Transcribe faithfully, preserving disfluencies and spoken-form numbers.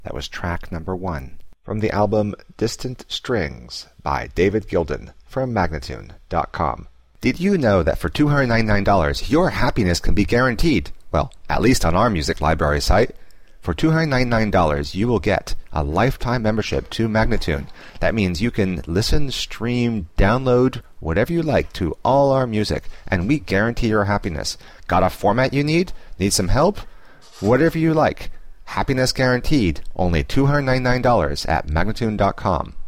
That was track number one from the album Distant Strings by David Gilden from Magnatune dot com. Did you know that for two hundred ninety-nine dollars your happiness can be guaranteed? Well, at least on our music library site. For two hundred ninety-nine dollars you will get a lifetime membership to Magnatune. That means you can listen, stream, download, whatever you like to all our music, and we guarantee your happiness. Got a format you need? Need some help? Whatever you like. Happiness guaranteed. Only two hundred ninety-nine dollars at Magnatune dot com.